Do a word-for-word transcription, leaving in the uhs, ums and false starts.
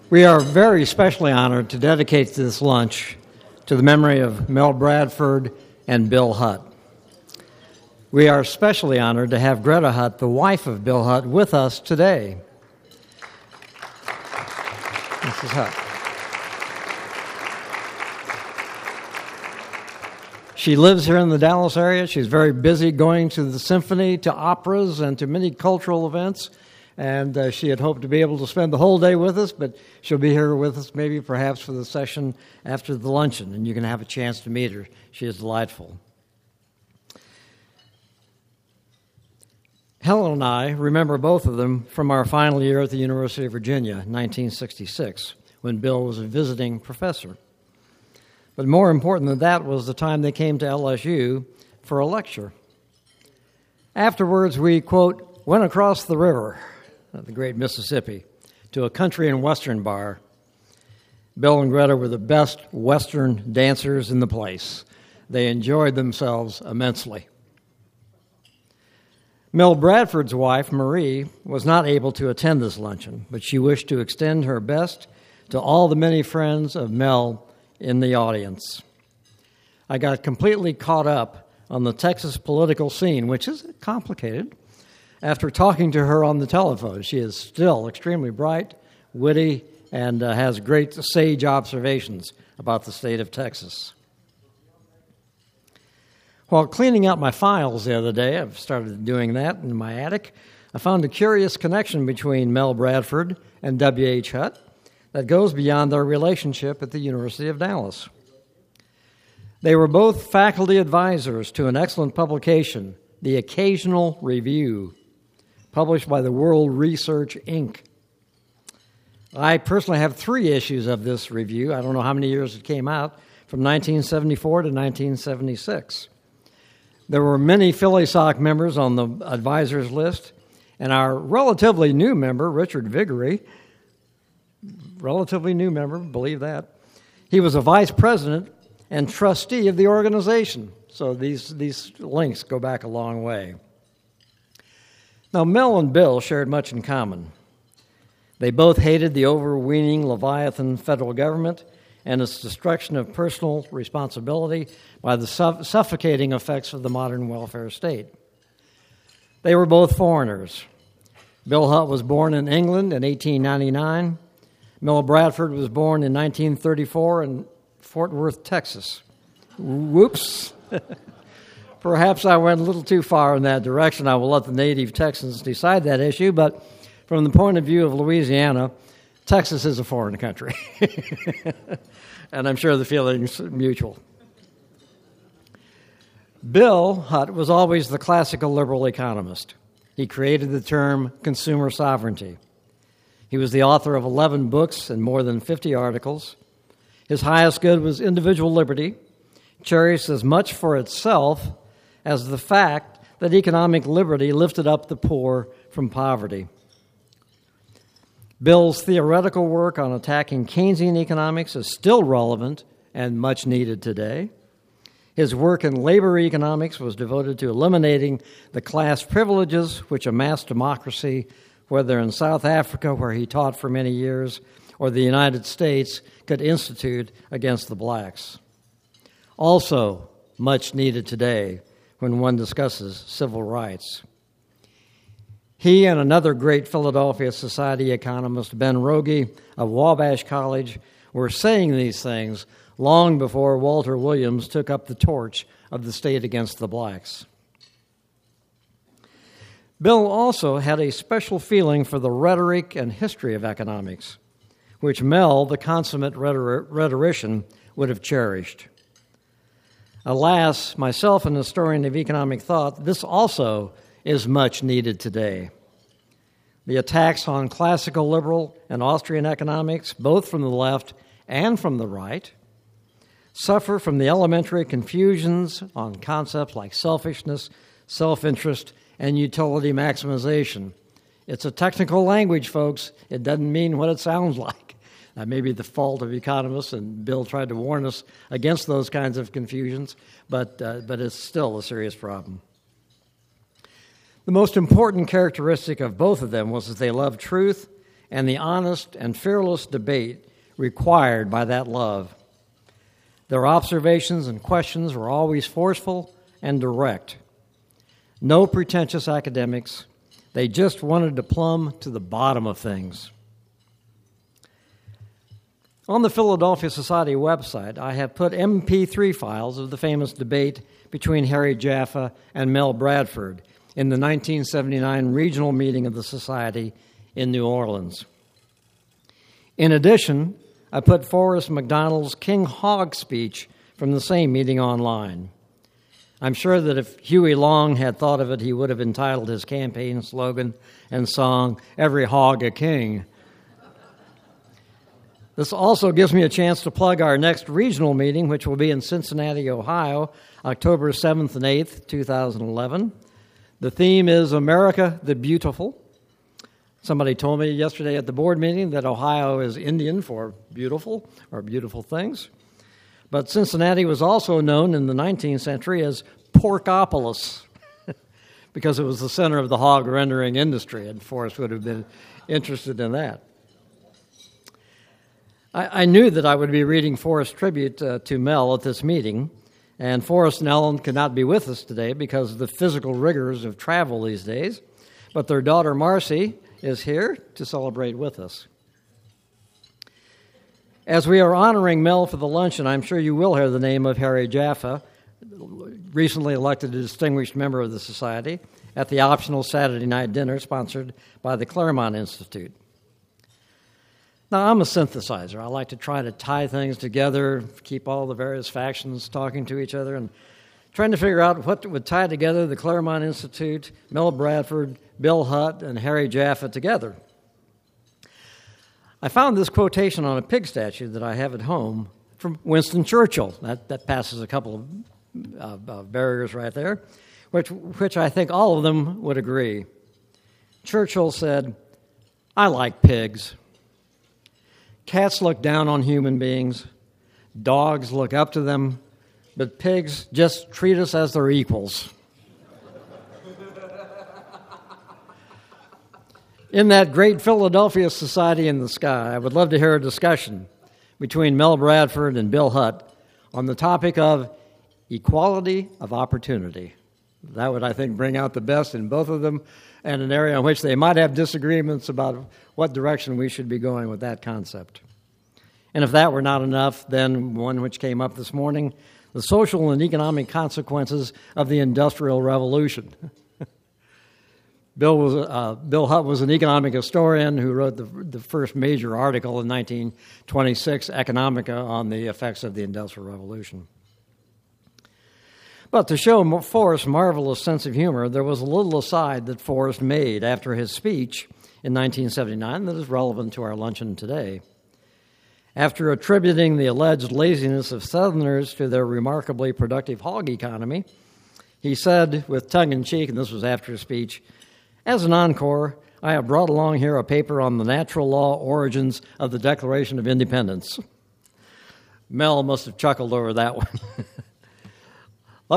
We are very specially honored to dedicate this lunch to the memory of Mel Bradford and Bill Hutt. We are especially honored to have Greta Hutt, the wife of Bill Hutt, with us today. Missus Hutt. She lives here in the Dallas area. She's very busy going to the symphony, to operas, and to many cultural events. And uh, she had hoped to be able to spend the whole day with us, but she'll be here with us maybe perhaps for the session after the luncheon, and you can have a chance to meet her. She is delightful. Helen and I remember both of them from our final year at the University of Virginia, nineteen sixty-six, when Bill was a visiting professor. But more important than that was the time they came to L S U for a lecture. Afterwards, we, quote, went across the river, the great Mississippi, to a country and western bar. Bill and Greta were the best western dancers in the place. They enjoyed themselves immensely. Mel Bradford's wife, Marie, was not able to attend this luncheon, but she wished to extend her best to all the many friends of Mel in the audience. I got completely caught up on the Texas political scene, which is complicated, after talking to her on the telephone. She is still extremely bright, witty, and uh, has great sage observations about the state of Texas. While cleaning out my files the other day, I've started doing that in my attic, I found a curious connection between Mel Bradford and W H Hutt that goes beyond their relationship at the University of Dallas. They were both faculty advisors to an excellent publication, The Occasional Review, published by the World Research, Incorporated. I personally have three issues of this review. I don't know how many years it came out, from nineteen seventy-four to nineteen seventy-six. There were many Philly Sock members on the advisors list, and our relatively new member, Richard Viguerie, relatively new member, believe that, he was a vice president and trustee of the organization. So these, these links go back a long way. Now, Mel and Bill shared much in common. They both hated the overweening Leviathan federal government and its destruction of personal responsibility by the suff- suffocating effects of the modern welfare state. They were both foreigners. Bill Hutt was born in England in eighteen ninety-nine. Mel Bradford was born in nineteen thirty-four in Fort Worth, Texas. Whoops. Perhaps I went a little too far in that direction. I will let the native Texans decide that issue, but from the point of view of Louisiana, Texas is a foreign country. And I'm sure the feeling's mutual. Bill Hutt was always the classical liberal economist. He created the term consumer sovereignty. He was the author of eleven books and more than fifty articles. His highest good was individual liberty, cherished as much for itself as the fact that economic liberty lifted up the poor from poverty. Bill's theoretical work on attacking Keynesian economics is still relevant and much needed today. His work in labor economics was devoted to eliminating the class privileges which a mass democracy, whether in South Africa, where he taught for many years, or the United States, could institute against the blacks. Also much needed today when one discusses civil rights. He and another great Philadelphia Society economist, Ben Rogie of Wabash College, were saying these things long before Walter Williams took up the torch of the state against the blacks. Bill also had a special feeling for the rhetoric and history of economics, which Mel, the consummate rhetor- rhetorician, would have cherished. Alas, myself, an historian of economic thought, this also is much needed today. The attacks on classical liberal and Austrian economics, both from the left and from the right, suffer from the elementary confusions on concepts like selfishness, self-interest, and utility maximization. It's a technical language, folks. It doesn't mean what it sounds like. That may be the fault of economists, and Bill tried to warn us against those kinds of confusions, but uh, but it's still a serious problem. The most important characteristic of both of them was that they loved truth and the honest and fearless debate required by that love. Their observations and questions were always forceful and direct. No pretentious academics. They just wanted to plumb to the bottom of things. On the Philadelphia Society website, I have put M P three files of the famous debate between Harry Jaffa and Mel Bradford in the nineteen seventy-nine regional meeting of the Society in New Orleans. In addition, I put Forrest McDonald's King Hog speech from the same meeting online. I'm sure that if Huey Long had thought of it, he would have entitled his campaign slogan and song, "Every Hog a King." This also gives me a chance to plug our next regional meeting, which will be in Cincinnati, Ohio, October seventh and eighth, twenty eleven. The theme is America the Beautiful. Somebody told me yesterday at the board meeting that Ohio is Indian for beautiful or beautiful things. But Cincinnati was also known in the nineteenth century as Porkopolis because it was the center of the hog rendering industry, and Forrest would have been interested in that. I, I knew that I would be reading Forrest's tribute uh, to Mel at this meeting, and Forrest and Ellen could not be with us today because of the physical rigors of travel these days, but their daughter Marcy is here to celebrate with us. As we are honoring Mel for the luncheon, I'm sure you will hear the name of Harry Jaffa, recently elected a distinguished member of the Society, at the optional Saturday night dinner sponsored by the Claremont Institute. Now, I'm a synthesizer. I like to try to tie things together, keep all the various factions talking to each other, and trying to figure out what would tie together the Claremont Institute, Mel Bradford, Bill Hutt, and Harry Jaffa together. I found this quotation on a pig statue that I have at home from Winston Churchill. That, that passes a couple of uh, uh, barriers right there, which, which I think all of them would agree. Churchill said, "I like pigs. Cats look down on human beings. Dogs look up to them. But pigs just treat us as their equals." In that great Philadelphia Society in the sky, I would love to hear a discussion between Mel Bradford and Bill Hutt on the topic of equality of opportunity. That would, I think, bring out the best in both of them, and an area in which they might have disagreements about what direction we should be going with that concept. And if that were not enough, then one which came up this morning, the social and economic consequences of the Industrial Revolution. Bill was uh, Bill Hutt was an economic historian who wrote the, the first major article in nineteen twenty-six, Economica, on the effects of the Industrial Revolution. But to show Forrest's marvelous sense of humor, there was a little aside that Forrest made after his speech in nineteen seventy-nine that is relevant to our luncheon today. After attributing the alleged laziness of Southerners to their remarkably productive hog economy, he said with tongue-in-cheek, and this was after his speech, "As an encore, I have brought along here a paper on the natural law origins of the Declaration of Independence." Mel must have chuckled over that one.